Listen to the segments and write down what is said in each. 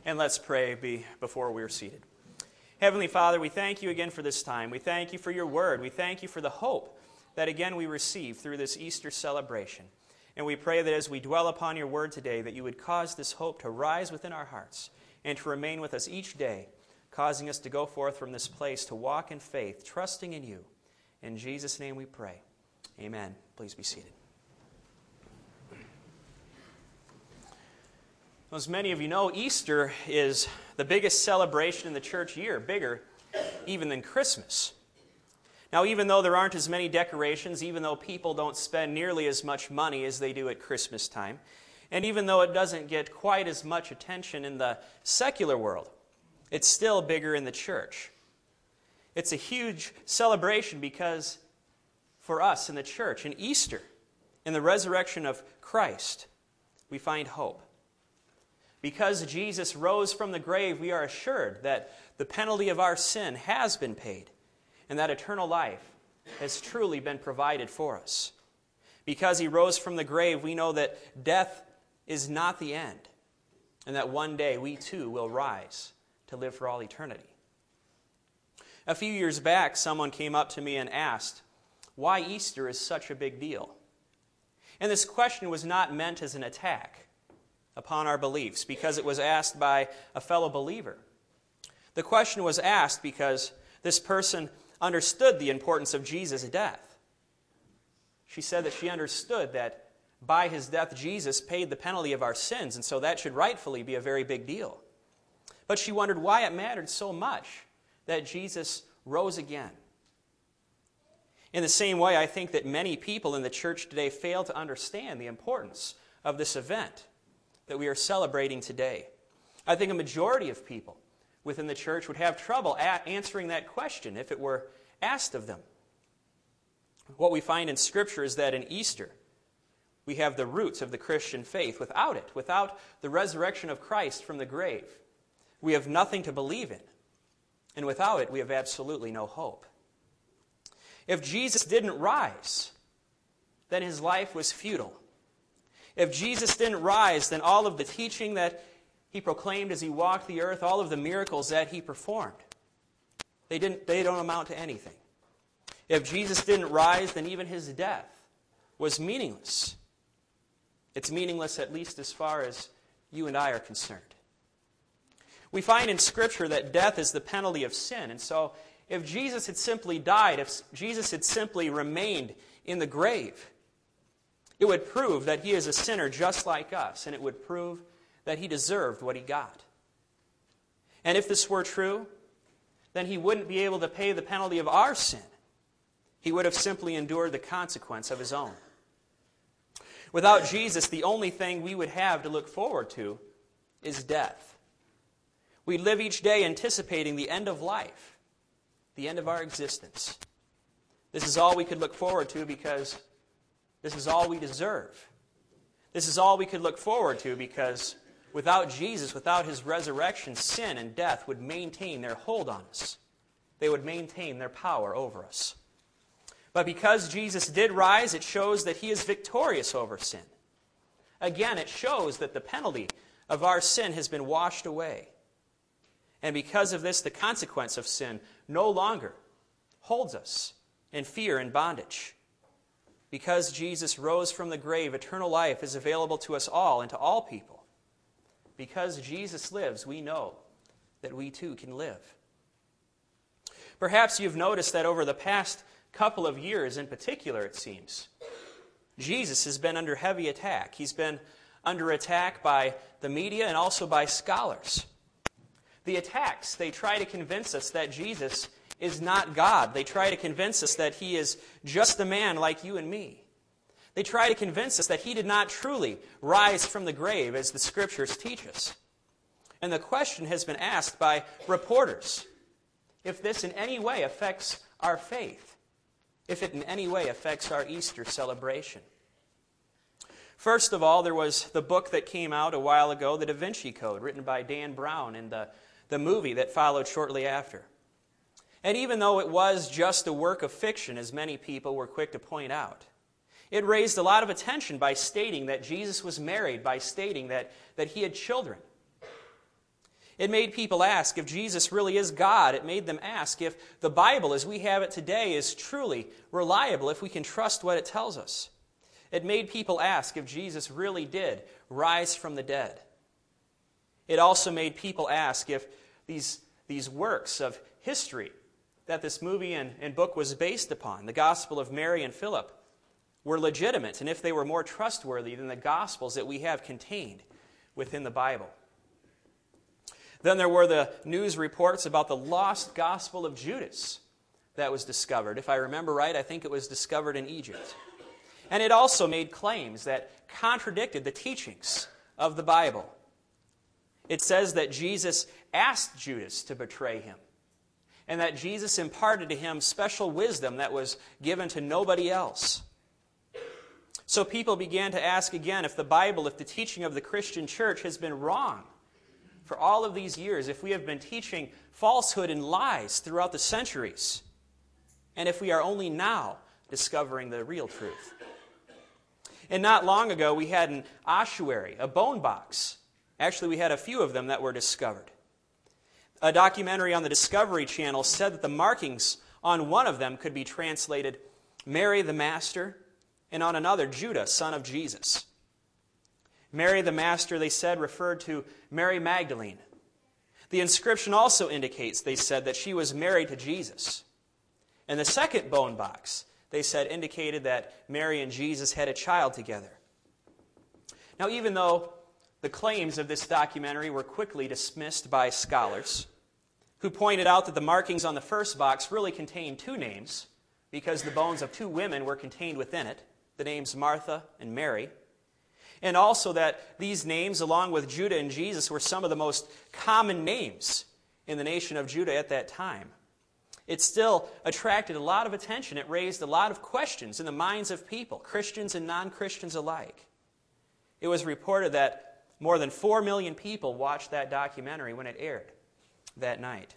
And let's pray before we're seated. Heavenly Father, we thank you again for this time. We thank you for your word. We thank you for the hope that again we receive through this Easter celebration. And we pray that as we dwell upon your word today, that you would cause this hope to rise within our hearts and to remain with us each day, causing us to go forth from this place to walk in faith, trusting in you. In Jesus' name we pray. Amen. Please be seated. As many of you know, Easter is the biggest celebration in the church year, bigger even than Christmas. Now, even though there aren't as many decorations, even though people don't spend nearly as much money as they do at Christmas time, and even though it doesn't get quite as much attention in the secular world, it's still bigger in the church. It's a huge celebration because for us in the church, in Easter, in the resurrection of Christ, we find hope. Because Jesus rose from the grave, we are assured that the penalty of our sin has been paid and that eternal life has truly been provided for us. Because he rose from the grave, we know that death is not the end and that one day we too will rise to live for all eternity. A few years back, someone came up to me and asked why Easter is such a big deal. And this question was not meant as an attack upon our beliefs, because it was asked by a fellow believer. The question was asked because this person understood the importance of Jesus' death. She said that she understood that by his death, Jesus paid the penalty of our sins, and so that should rightfully be a very big deal. But she wondered why it mattered so much that Jesus rose again. In the same way, I think that many people in the church today fail to understand the importance of this event that we are celebrating today. I think a majority of people within the church would have trouble answering that question if it were asked of them. What we find in Scripture is that in Easter, we have the roots of the Christian faith. Without it, without the resurrection of Christ from the grave, we have nothing to believe in. And without it, we have absolutely no hope. If Jesus didn't rise, then his life was futile. If Jesus didn't rise, then all of the teaching that he proclaimed as he walked the earth, all of the miracles that he performed, they don't amount to anything. If Jesus didn't rise, then even his death was meaningless. It's meaningless at least as far as you and I are concerned. We find in Scripture that death is the penalty of sin, and so if Jesus had simply died, if Jesus had simply remained in the grave, it would prove that he is a sinner just like us, and it would prove that he deserved what he got. And if this were true, then he wouldn't be able to pay the penalty of our sin. He would have simply endured the consequence of his own. Without Jesus, the only thing we would have to look forward to is death. We live each day anticipating the end of life, the end of our existence. This is all we could look forward to because this is all we deserve. This is all we could look forward to because without Jesus, without his resurrection, sin and death would maintain their hold on us. They would maintain their power over us. But because Jesus did rise, it shows that he is victorious over sin. Again, it shows that the penalty of our sin has been washed away. And because of this, the consequence of sin no longer holds us in fear and bondage. Because Jesus rose from the grave, eternal life is available to us all and to all people. Because Jesus lives, we know that we too can live. Perhaps you've noticed that over the past couple of years in particular, it seems, Jesus has been under heavy attack. He's been under attack by the media and also by scholars. The attacks, they try to convince us that Jesus is not God. They try to convince us that he is just a man like you and me. They try to convince us that he did not truly rise from the grave as the Scriptures teach us. And the question has been asked by reporters if this in any way affects our faith, if it in any way affects our Easter celebration. First of all, there was the book that came out a while ago, The Da Vinci Code, written by Dan Brown, and the movie that followed shortly after. And even though it was just a work of fiction, as many people were quick to point out, it raised a lot of attention by stating that Jesus was married, by stating that he had children. It made people ask if Jesus really is God. It made them ask if the Bible, as we have it today, is truly reliable, if we can trust what it tells us. It made people ask if Jesus really did rise from the dead. It also made people ask if these works of history that this movie and book was based upon, the Gospel of Mary and Philip, were legitimate, and if they were more trustworthy than the Gospels that we have contained within the Bible. Then there were the news reports about the lost Gospel of Judas that was discovered. If I remember right, I think it was discovered in Egypt. And it also made claims that contradicted the teachings of the Bible. It says that Jesus asked Judas to betray him, and that Jesus imparted to him special wisdom that was given to nobody else. So people began to ask again if the Bible, if the teaching of the Christian church has been wrong for all of these years, if we have been teaching falsehood and lies throughout the centuries, and if we are only now discovering the real truth. And not long ago, we had an ossuary, a bone box. Actually, we had a few of them that were discovered. A documentary on the Discovery Channel said that the markings on one of them could be translated Mary the Master, and on another, Judah, son of Jesus. Mary the Master, they said, referred to Mary Magdalene. The inscription also indicates, they said, that she was married to Jesus. And the second bone box, they said, indicated that Mary and Jesus had a child together. Now, even though the claims of this documentary were quickly dismissed by scholars, who pointed out that the markings on the first box really contained two names, because the bones of two women were contained within it, the names Martha and Mary, and also that these names, along with Judah and Jesus, were some of the most common names in the nation of Judah at that time. It still attracted a lot of attention. It raised a lot of questions in the minds of people, Christians and non-Christians alike. It was reported that more than 4 million people watched that documentary when it aired that night.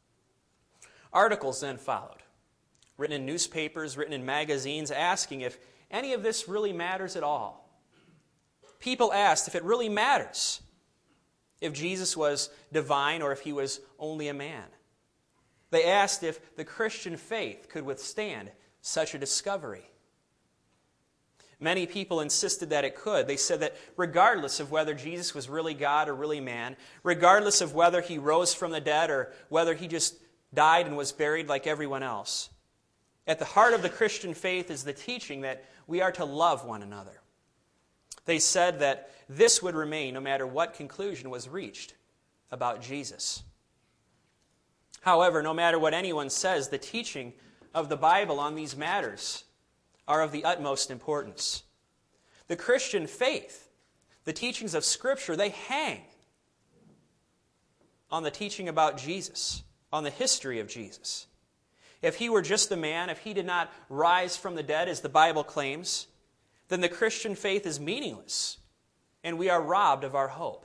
Articles then followed, written in newspapers, written in magazines, asking if any of this really matters at all. People asked if it really matters if Jesus was divine or if he was only a man. They asked if the Christian faith could withstand such a discovery. Many people insisted that it could. They said that regardless of whether Jesus was really God or really man, regardless of whether he rose from the dead or whether he just died and was buried like everyone else, at the heart of the Christian faith is the teaching that we are to love one another. They said that this would remain no matter what conclusion was reached about Jesus. However, no matter what anyone says, the teaching of the Bible on these matters are of the utmost importance. The Christian faith, the teachings of Scripture, they hang on the teaching about Jesus, on the history of Jesus. If he were just a man, if he did not rise from the dead, as the Bible claims, then the Christian faith is meaningless, and we are robbed of our hope.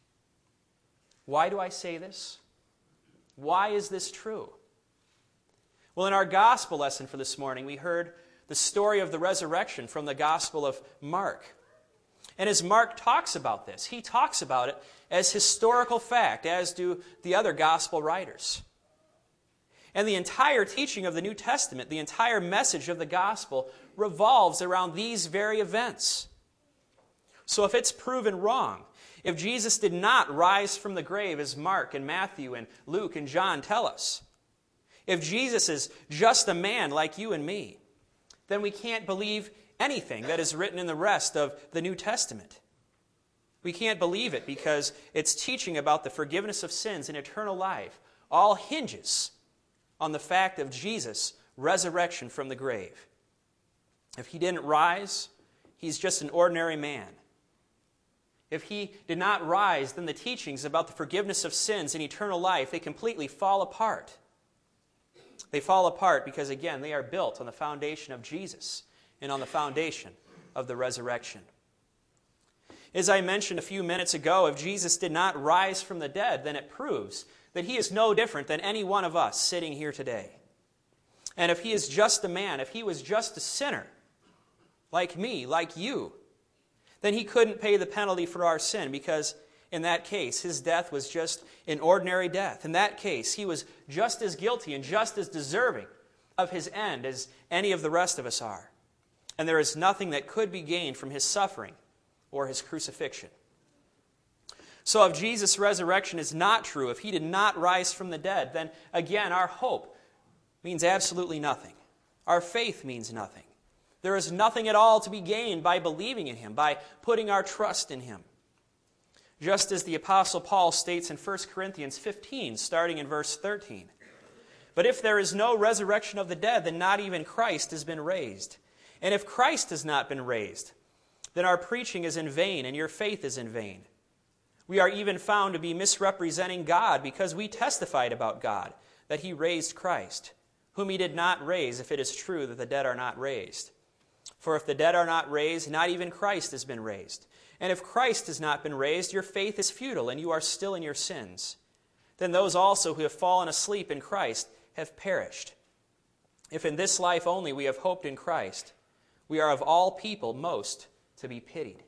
Why do I say this? Why is this true? Well, in our gospel lesson for this morning, we heard the story of the resurrection from the Gospel of Mark. And as Mark talks about this, he talks about it as historical fact, as do the other gospel writers. And the entire teaching of the New Testament, the entire message of the gospel, revolves around these very events. So if it's proven wrong, if Jesus did not rise from the grave as Mark and Matthew and Luke and John tell us, if Jesus is just a man like you and me, then we can't believe anything that is written in the rest of the New Testament. We can't believe it because its teaching about the forgiveness of sins and eternal life all hinges on the fact of Jesus' resurrection from the grave. If he didn't rise, he's just an ordinary man. If he did not rise, then the teachings about the forgiveness of sins and eternal life, they completely fall apart. They fall apart because, again, they are built on the foundation of Jesus and on the foundation of the resurrection. As I mentioned a few minutes ago, if Jesus did not rise from the dead, then it proves that he is no different than any one of us sitting here today. And if he is just a man, if he was just a sinner, like me, like you, then he couldn't pay the penalty for our sin, because In that case, his death was just an ordinary death. In that case, he was just as guilty and just as deserving of his end as any of the rest of us are. And there is nothing that could be gained from his suffering or his crucifixion. So if Jesus' resurrection is not true, if he did not rise from the dead, then again our hope means absolutely nothing. Our faith means nothing. There is nothing at all to be gained by believing in him, by putting our trust in him. Just as the Apostle Paul states in 1 Corinthians 15, starting in verse 13. But if there is no resurrection of the dead, then not even Christ has been raised. And if Christ has not been raised, then our preaching is in vain and your faith is in vain. We are even found to be misrepresenting God because we testified about God, that he raised Christ, whom he did not raise, if it is true that the dead are not raised. For if the dead are not raised, not even Christ has been raised. And if Christ has not been raised, your faith is futile, and you are still in your sins. Then those also who have fallen asleep in Christ have perished. If in this life only we have hoped in Christ, we are of all people most to be pitied.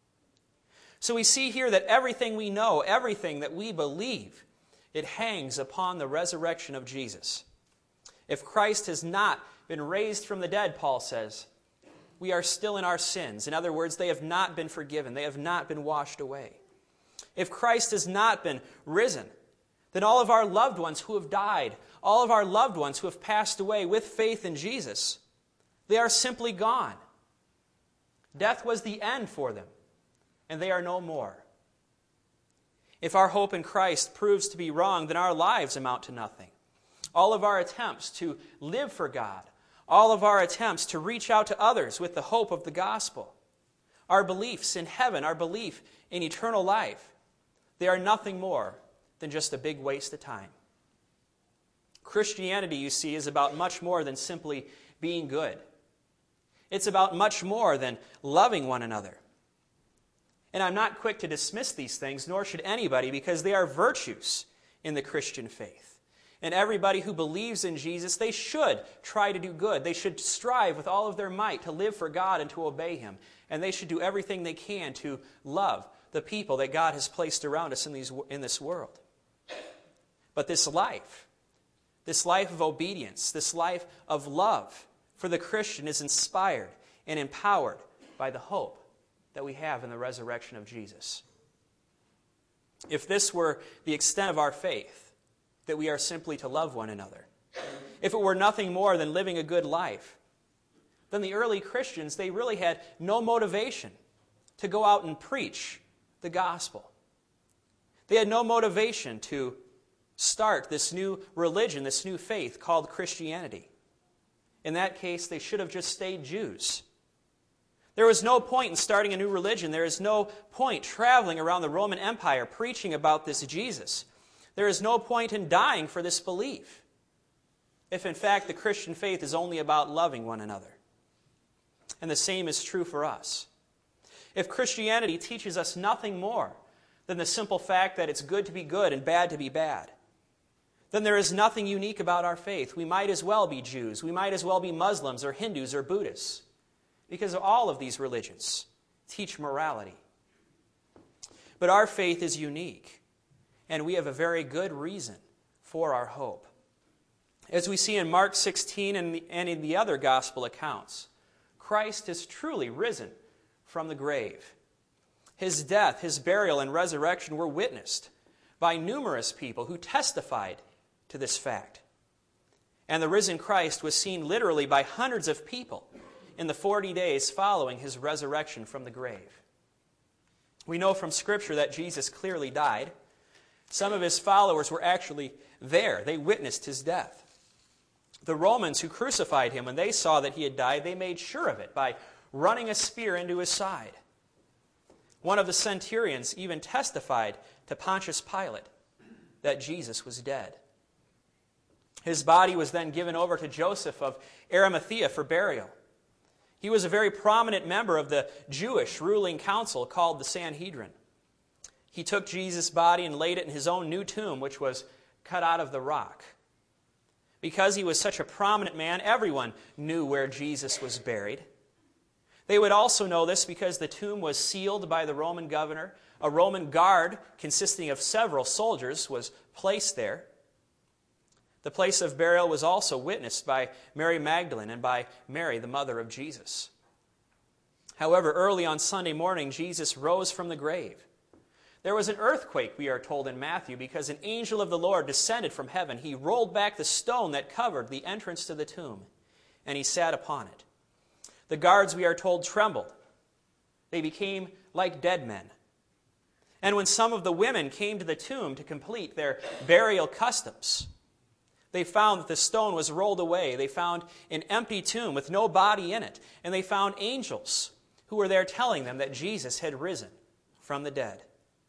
So we see here that everything we know, everything that we believe, it hangs upon the resurrection of Jesus. If Christ has not been raised from the dead, Paul says, we are still in our sins. In other words, they have not been forgiven. They have not been washed away. If Christ has not been risen, then all of our loved ones who have died, all of our loved ones who have passed away with faith in Jesus, they are simply gone. Death was the end for them, and they are no more. If our hope in Christ proves to be wrong, then our lives amount to nothing. All of our attempts to live for God, all of our attempts to reach out to others with the hope of the gospel, our beliefs in heaven, our belief in eternal life, they are nothing more than just a big waste of time. Christianity, you see, is about much more than simply being good. It's about much more than loving one another. And I'm not quick to dismiss these things, nor should anybody, because they are virtues in the Christian faith. And everybody who believes in Jesus, they should try to do good. They should strive with all of their might to live for God and to obey him. And they should do everything they can to love the people that God has placed around us in this world. But this life of obedience, this life of love for the Christian is inspired and empowered by the hope that we have in the resurrection of Jesus. If this were the extent of our faith, that we are simply to love one another, if it were nothing more than living a good life, then the early Christians, they really had no motivation to go out and preach the gospel. They had no motivation to start this new religion, this new faith called Christianity. In that case, they should have just stayed Jews. There was no point in starting a new religion. There is no point traveling around the Roman Empire preaching about this Jesus. There is no point in dying for this belief, if in fact the Christian faith is only about loving one another. And the same is true for us. If Christianity teaches us nothing more than the simple fact that it's good to be good and bad to be bad, then there is nothing unique about our faith. We might as well be Jews. We might as well be Muslims or Hindus or Buddhists, because all of these religions teach morality. But our faith is unique, and we have a very good reason for our hope. As we see in Mark 16 and in the other gospel accounts, Christ has truly risen from the grave. His death, his burial, and resurrection were witnessed by numerous people who testified to this fact. And the risen Christ was seen literally by hundreds of people in the 40 days following his resurrection from the grave. We know from Scripture that Jesus clearly died. Some of his followers were actually there. They witnessed his death. The Romans who crucified him, when they saw that he had died, they made sure of it by running a spear into his side. One of the centurions even testified to Pontius Pilate that Jesus was dead. His body was then given over to Joseph of Arimathea for burial. He was a very prominent member of the Jewish ruling council called the Sanhedrin. He took Jesus' body and laid it in his own new tomb, which was cut out of the rock. Because he was such a prominent man, everyone knew where Jesus was buried. They would also know this because the tomb was sealed by the Roman governor A Roman guard consisting of several soldiers was placed there. The place of burial was also witnessed by Mary Magdalene and by Mary, the mother of Jesus. However, early on Sunday morning, Jesus rose from the grave. There was an earthquake, we are told in Matthew, because an angel of the Lord descended from heaven. He rolled back the stone that covered the entrance to the tomb, and he sat upon it. The guards, we are told, trembled. They became like dead men. And when some of the women came to the tomb to complete their burial customs, they found that the stone was rolled away. They found an empty tomb with no body in it. And they found angels who were there telling them that Jesus had risen from the dead.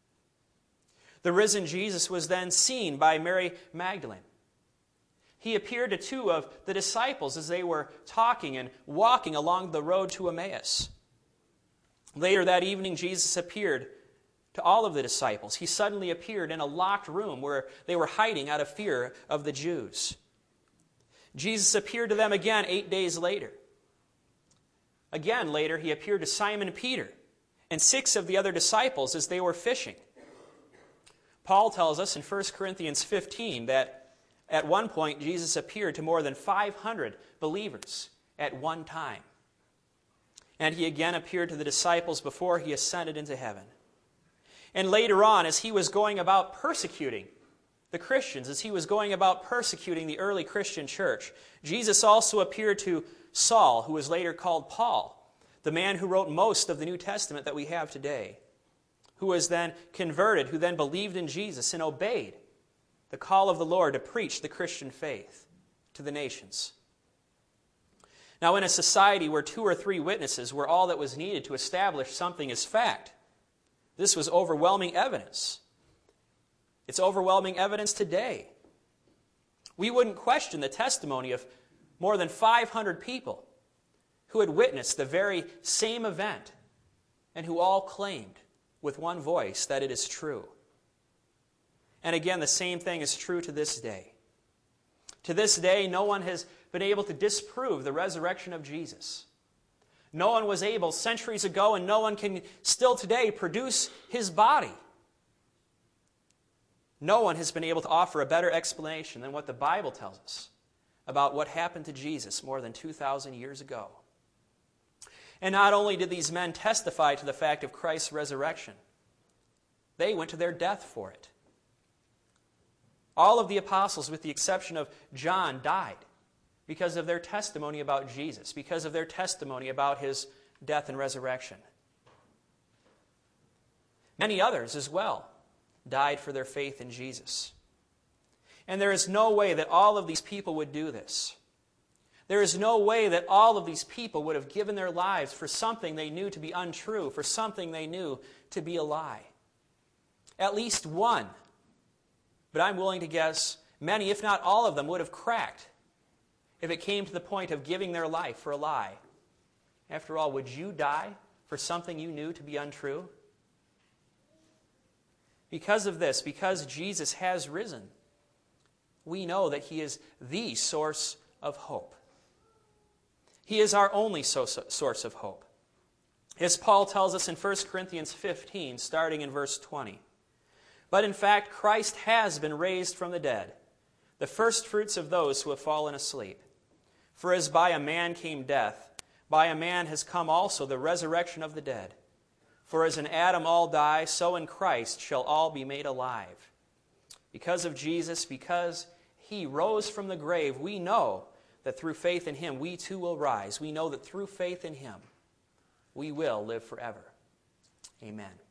The risen Jesus was then seen by Mary Magdalene. He appeared to two of the disciples as they were talking and walking along the road to Emmaus. Later that evening, Jesus appeared to all of the disciples. He suddenly appeared in a locked room where they were hiding out of fear of the Jews. Jesus appeared to them again 8 days later. Again later, he appeared to Simon Peter and 6 of the other disciples as they were fishing. Paul tells us in 1 Corinthians 15 that at one point Jesus appeared to more than 500 believers at one time. And he again appeared to the disciples before he ascended into heaven. And later on, as he was going about persecuting the Christians, as he was going about persecuting the early Christian church, Jesus also appeared to Saul, who was later called Paul, the man who wrote most of the New Testament that we have today, who was then converted, who then believed in Jesus and obeyed the call of the Lord to preach the Christian faith to the nations. Now, in a society where 2 or 3 witnesses were all that was needed to establish something as fact, this was overwhelming evidence. It's overwhelming evidence today. We wouldn't question the testimony of more than 500 people who had witnessed the very same event and who all claimed with one voice that it is true. And again, the same thing is true to this day. To this day, no one has been able to disprove the resurrection of Jesus. No one was able centuries ago, and no one can still today produce his body. No one has been able to offer a better explanation than what the Bible tells us about what happened to Jesus more than 2,000 years ago. And not only did these men testify to the fact of Christ's resurrection, they went to their death for it. All of the apostles, with the exception of John, died because of their testimony about Jesus, because of their testimony about his death and resurrection. Many others as well died for their faith in Jesus. And there is no way that all of these people would do this. There is no way that all of these people would have given their lives for something they knew to be untrue, for something they knew to be a lie. At least one, but I'm willing to guess many, if not all of them, would have cracked if it came to the point of giving their life for a lie. After all, would you die for something you knew to be untrue? Because of this, because Jesus has risen, we know that he is the source of hope. He is our only source of hope. As Paul tells us in 1 Corinthians 15, starting in verse 20. But in fact, Christ has been raised from the dead, the firstfruits of those who have fallen asleep. For as by a man came death, by a man has come also the resurrection of the dead. For as in Adam all die, so in Christ shall all be made alive. Because of Jesus, because he rose from the grave, we know that through faith in him, we too will rise. We know that through faith in him, we will live forever. Amen.